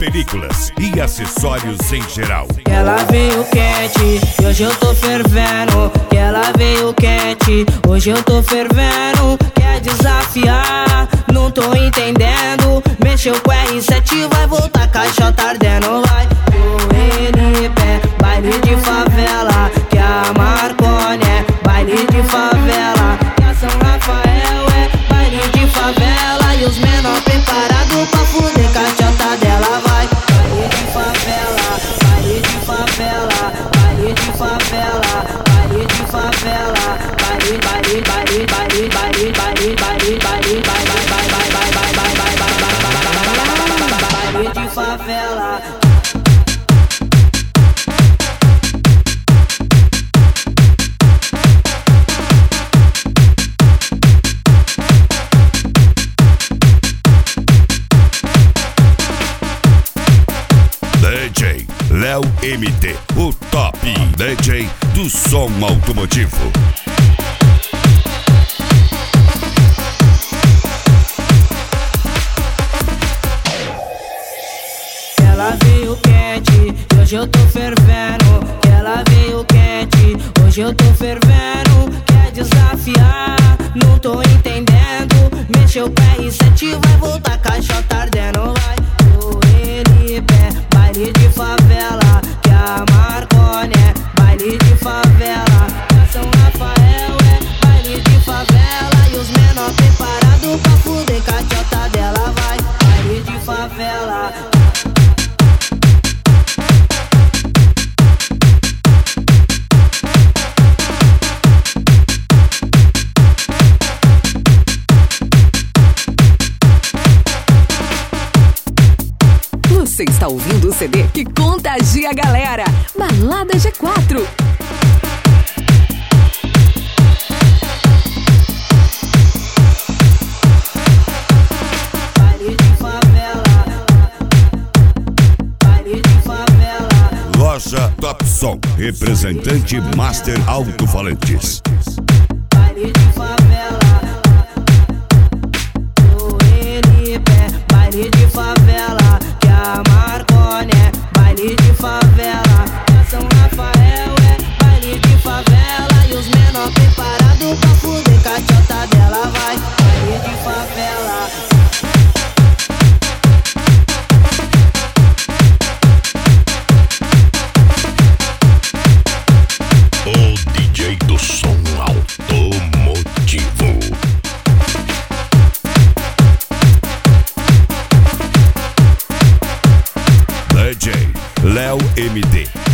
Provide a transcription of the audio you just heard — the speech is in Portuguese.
películas e acessórios em geral. Ela veio quente e hoje eu tô fervendo. Ela veio quente, hoje eu tô fervendo. Quer desafiar, não tô entendendo. Mexeu com R7, vai voltar caixota ardendo. Vai pro NP, baile de favela. Que a Marconi é baile de favela. Que a São Rafael é baile de favela. E os menor preparados pra fuder caixota dela. Vai baile de favela, baile de favela, baile de favela, baile de favela, baile, baile, baile, baile, baile, baile, baile, baile, baile de favela. DJ Léo MT, o top DJ do som automotivo. Ela veio quente, hoje eu tô fervendo. Ela veio quente, hoje eu tô fervendo. Quer desafiar, não tô entendendo. Mexeu com R7, vai voltar caixota ardendo. Vai pro NP, baile de favela. Que a Marconi é baile de favela. Que a São Rafael é baile de favela. E os menor preparados pra fuder caixota dela. Vai baile de favela. Você está ouvindo o CD que contagia a galera. Balada G4. Baile de favela, baile de favela. Loja Top Som, representante Master Alto-Falantes. Baile de favela, no NP, baile de favela. Que a Marconi é baile de favela. Que a São Rafael é baile de favela. E os menor preparados pra fuder caixota dela. Vai baile de favela. O DJ do som automotivo. DJ Léo MT.